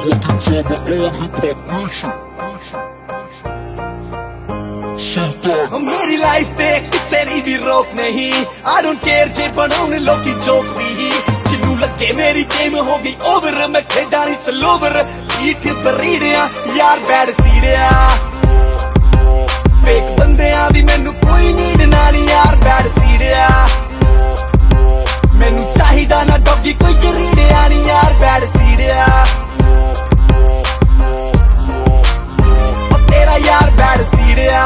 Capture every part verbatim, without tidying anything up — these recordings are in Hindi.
मेरी लाइफ ते किसे दी भी रोक नहीं। आई डोंट केयर जे बनाने लोगी जोक भी। जिन्नू लगे मेरी गेम हो गई ओवर, मैं खेडा नहीं सलोवर। पीठ पर रीड़िया यार बैड सीड़िया, फेक बंदियां दी मैनू कोई नीड ना नी यार बैड सीड़िया। मैनू चाहिदा ना डॉगी कोई रीड़िया नी यार बैड सीड़िया। ओ तेरा यार बैड सीड़िया।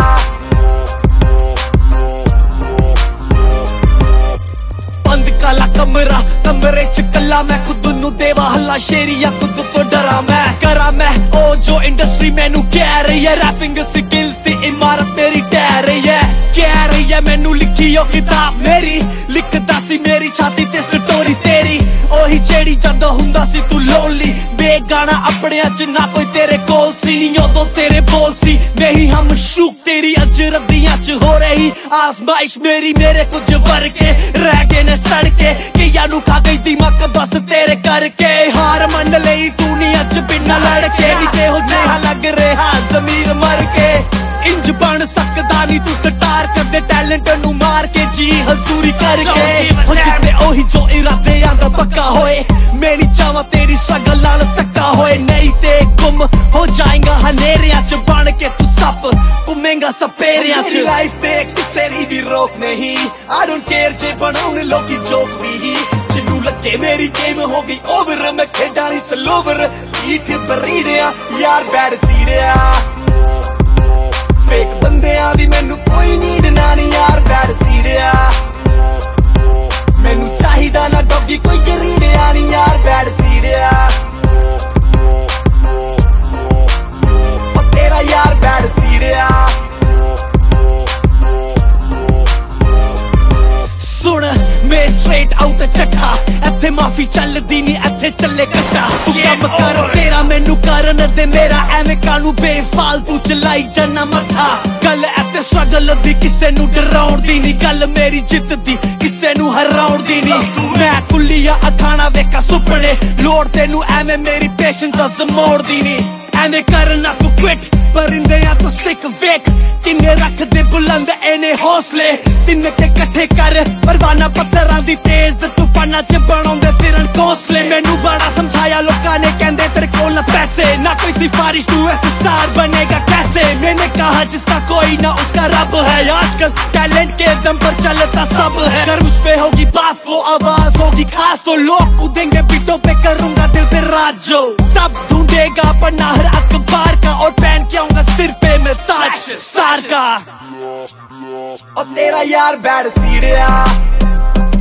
बंद काला कमरा, कमरे च कला मैं खुद नू देवा हल्ला शेरिया, खुद तो डरा मैं करा मैं ओ जो इंडस्ट्री मैनू कह रही है। रैपिंग स्किल्स दी इमारत मेरी टह रही है, कह रही है मैनू लिखी ओ किताब मेरी। लिखदा सी मेरी छाती ते स्टोरी तेरी, ओही जेड़ी जदों हुंदा सी तू लोनली। बेगाना अपने अज ना कोई तेरे कोल सी, नी उदों तेरे बोल सी। नहीं हम शूक तेरी अज रद्दियां च हो रही आजमाइश मेरी। मेरे कुछ वर्गे रह गए ने सड़के, किया नू खा गई दिमाग बस तेरे करके। हार मन लई तू नी अज बिना लड़के, नी केहो जिहा लग रहा जमीर मर के। इंज बन सकदा नी तू स्टार, करदे टैलेंट नू मार के जी हजूरी करके। हो जिते ओही जो इरादे आंदा पक्का होए, मैं नी चाहवां तेरी स्ट्रगल नाल धक्का होए। नहीं ते गुम हो जाएगा हनेरियां च बन के तू सप घूमेगा सपेरियां च। लाइफ ते किसे दी भी रोक नहीं। आई डोंट केयर जे बनाने लोगी जोक भी। जिन्नू लगे मेरी गेम हो गई ओवर, मैं खेडा नहीं सलोवर। पीठ पर रीड़िया यार बैड सीड़िया, फेक बंदियां दी मैनू कोई नीड ना नी यार बैड सीड़िया। मैनू चाहिदा ना डॉगी कोई रीड़िया नी यार बैड सीड़िया। ओ तेरा यार बैड सीड़िया। सुन मैं स्ट्रेट आउट चट्ठा, इत्थे माफी चलदी नी इत्थे चले कट्टा। तू कम कर तेरा मैनू करन दे मेरा, एवें कानू बेफालतू चलाई जाना मथा। गल इत्थे स्ट्रगल दी किसे नू डराउण दी नी, गल मेरी जित दी किसे नू हराउण दी नी। मैं खुलिया अखाना वेखा सुपने, लोड़ तेनू एवें मेरी पेशेंस अस मोड़ दी नी। एवें करना तू क्विट परिंदे तो सिख वेख, किन्ने रख दे बुलंद एने हौसले। तिन्न के कट्ठे कर परवाना पत्थरां दी तेज तूफाना च बनाउंदे फिरन घोंसले। मैनू बड़ा समझाया लोकां ने कहंदे तेरे कोल ना पैसे ना कोई सिफारिश, तू ऐसे स्टार बनेगा कैसे। मैंने कहा जिसका कोई ना उसका रब है, आजकल टैलेंट के दम पर चलता सब है। अगर मुझ पे होगी बात वो आवाज होगी खास, तो लोग कूदेंगे बीटों पे करूंगा दिल पे राजो। तब ढूंढेगा पन्ना हर अखबार का, और पहन के आऊंगा सिर पे मैं ताज स्टार का। ओ तेरा यार बैड सीड़िया।